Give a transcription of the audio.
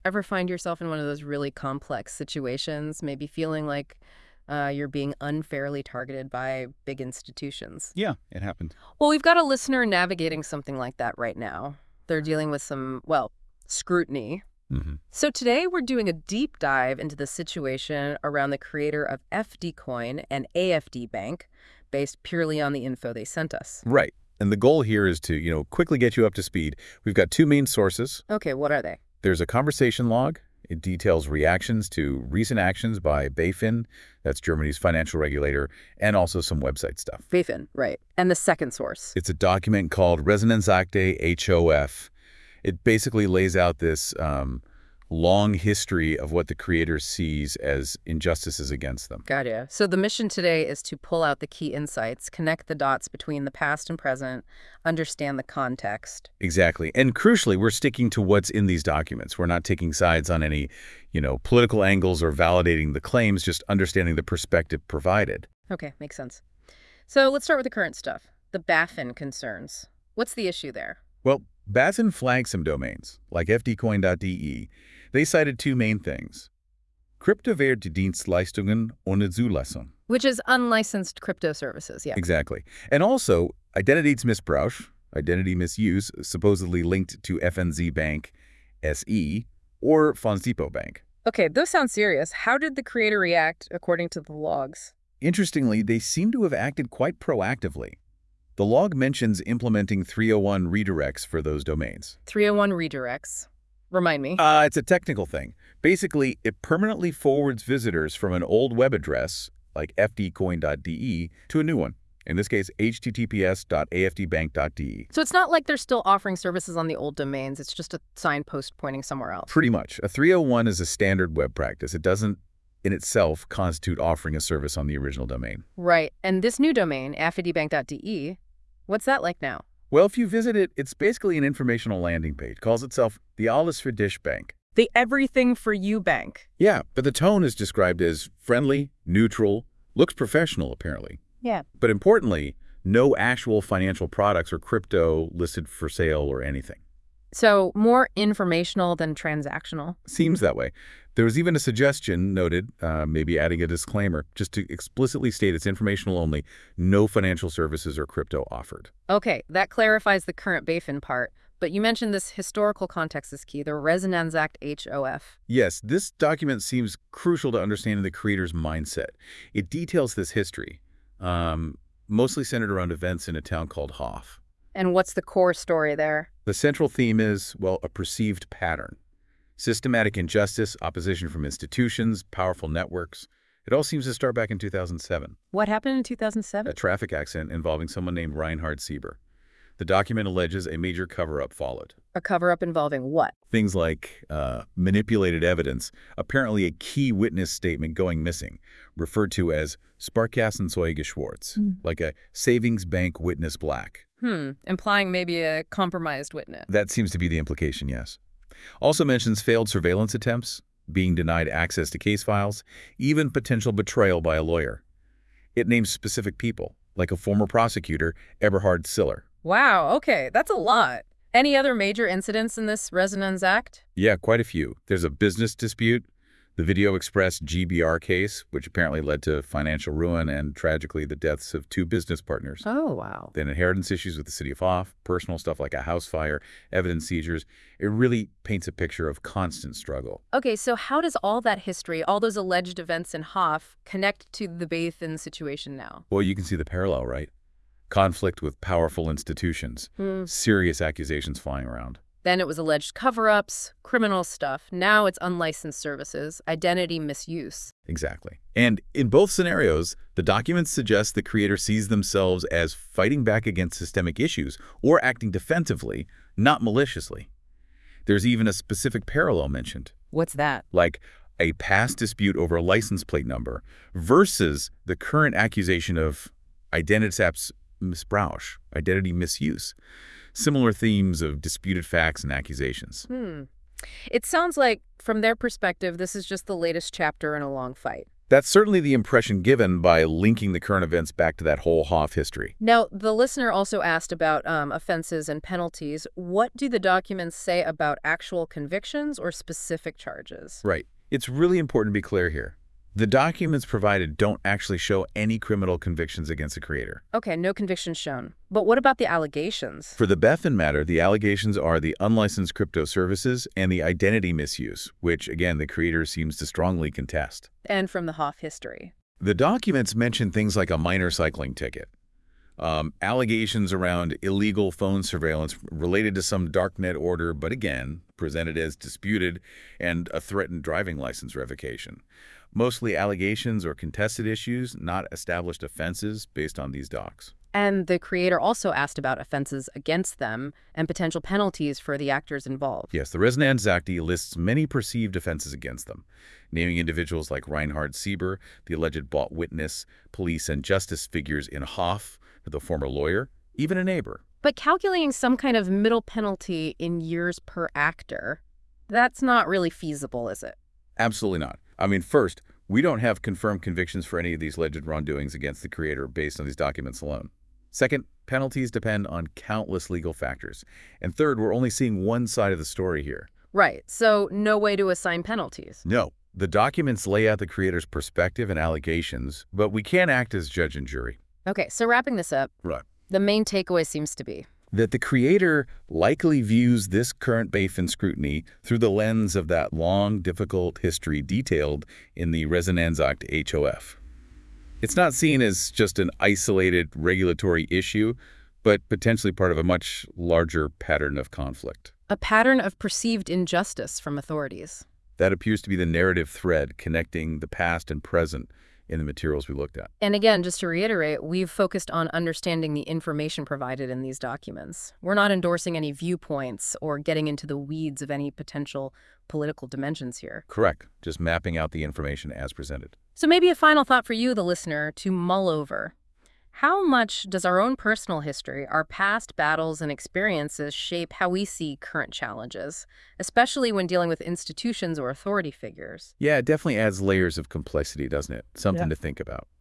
Ever find yourself in one of those really complex situations, maybe feeling like you're being unfairly targeted by big institutions? Yeah, it happened. Well, we've got a listener navigating something like that right now. They're dealing with some, well, scrutiny. Hmm. So today we're doing a deep dive into the situation around the creator of FD Coin and AFD Bank, based purely on the info they sent us. Right. And the goal here is to, quickly get you up to speed. We've got two main sources. Okay, what are they? There's a conversation log. It details reactions to recent actions by BaFin, that's Germany's financial regulator, and also some website stuff. BaFin, right. And the second source. It's a document called Resonanzakte HOF. It basically lays out this long history of what the creator sees as injustices against them. Gotcha. So the mission today is to pull out the key insights, connect the dots between the past and present, understand the context. Exactly. And crucially, we're sticking to what's in these documents. We're not taking sides on any, political angles or validating the claims, just understanding the perspective provided. Okay, makes sense. So let's start with the current stuff, the BaFin concerns. What's the issue there? Well, BaFin flagged some domains, like fdcoin.de. They cited two main things: Kryptowährdienstleistungen ohne Zulassung. Which is unlicensed crypto services, yeah. Exactly. And also, Identitätsmissbrauch, identity misuse, supposedly linked to FNZ Bank SE or Fondsdepot Bank. Okay, those sound serious. How did the creator react according to the logs? Interestingly, they seem to have acted quite proactively. The log mentions implementing 301 redirects for those domains. 301 redirects. Remind me. It's a technical thing. Basically, it permanently forwards visitors from an old web address, like fdcoin.de, to a new one. In this case, https://afdbank.de. So it's not like they're still offering services on the old domains. It's just a signpost pointing somewhere else. Pretty much. A 301 is a standard web practice. It doesn't, in itself, constitute offering a service on the original domain. Right. And this new domain, afdbank.de, what's that like now? Well, if you visit it, it's basically an informational landing page. It calls itself the Alles für dich Bank. The Everything for You Bank. Yeah, but the tone is described as friendly, neutral, looks professional, apparently. Yeah. But importantly, no actual financial products or crypto listed for sale or anything. So more informational than transactional. Seems that way. There was even a suggestion noted, maybe adding a disclaimer, just to explicitly state it's informational only, no financial services or crypto offered. Okay, that clarifies the current BaFin part. But you mentioned this historical context is key, the Resonanzakt HOF. Yes, this document seems crucial to understanding the creator's mindset. It details this history, mostly centered around events in a town called Hof. And what's the core story there? The central theme is, well, a perceived pattern. Systematic injustice, opposition from institutions, powerful networks. It all seems to start back in 2007. What happened in A 2007? traffic accident involving someone named Reinhard Sieber. The document alleges a major cover-up followed. A cover-up involving what? Things like manipulated evidence, apparently a key witness statement going missing, referred to as Sparkassenzeuge Schwarz, like a savings bank witness black. Implying maybe a compromised witness. That seems to be the implication, yes. Also mentions failed surveillance attempts, being denied access to case files, even potential betrayal by a lawyer. It names specific people, like a former prosecutor, Eberhard Siller. Wow, okay, that's a lot. Any other major incidents in this Resonanzakt? Yeah, quite a few. There's a business dispute, the Video Express GBR case, which apparently led to financial ruin and, tragically, the deaths of two business partners. Oh, wow. Then inheritance issues with the city of Hof, personal stuff like a house fire, evidence seizures. It really paints a picture of constant struggle. Okay, so how does all that history, all those alleged events in Hof, connect to the BaFin situation now? Well, you can see the parallel, right? Conflict with powerful institutions, serious accusations flying around. Then it was alleged cover-ups, criminal stuff. Now it's unlicensed services, identity misuse. Exactly. And in both scenarios, the documents suggest the creator sees themselves as fighting back against systemic issues or acting defensively, not maliciously. There's even a specific parallel mentioned, What's that? like a past dispute over a license plate number versus the current accusation of Identitätsmissbrauch, identity misuse. Similar themes of disputed facts and accusations. It sounds like, from their perspective, this is just the latest chapter in a long fight. That's certainly the impression given by linking the current events back to that whole Hoff history. Now, the listener also asked about offenses and penalties. What do the documents say about actual convictions or specific charges? Right. It's really important to be clear here. The documents provided don't actually show any criminal convictions against the creator. Okay, no convictions shown. But what about the allegations? For the Bethan matter, the allegations are the unlicensed crypto services and the identity misuse, which, again, the creator seems to strongly contest. And from the Hoff history. The documents mention things like a minor cycling ticket, allegations around illegal phone surveillance related to some darknet order, but again, presented as disputed, and a threatened driving license revocation. Mostly allegations or contested issues, not established offenses based on these docs. And the creator also asked about offenses against them and potential penalties for the actors involved. Yes, the Resonanzakte lists many perceived offenses against them, naming individuals like Reinhard Sieber, the alleged bought witness, police and justice figures in Hoff, the former lawyer, even a neighbor. But calculating some kind of middle penalty in years per actor, that's not really feasible, is it? Absolutely not. I mean, first, we don't have confirmed convictions for any of these alleged wrongdoings against the creator based on these documents alone. Second, penalties depend on countless legal factors. And third, we're only seeing one side of the story here. Right, so no way to assign penalties. No, the documents lay out the creator's perspective and allegations, but we can't act as judge and jury. Okay, so wrapping this up, Right. the main takeaway seems to be That the creator likely views this current Bethan scrutiny through the lens of that long, difficult history detailed in the Resonanzakte HOF. It's not seen as just an isolated regulatory issue, but potentially part of a much larger pattern of conflict. a pattern of perceived injustice from authorities. That appears to be the narrative thread connecting the past and present in the materials we looked at. And again, just to reiterate, we've focused on understanding the information provided in these documents. We're not endorsing any viewpoints or getting into the weeds of any potential political dimensions here. Correct. Just mapping out the information as presented. So maybe a final thought for you, the listener, to mull over. How much does our own personal history, our past battles and experiences shape how we see current challenges, especially when dealing with institutions or authority figures? Yeah, it definitely adds layers of complexity, doesn't it? Something to think about.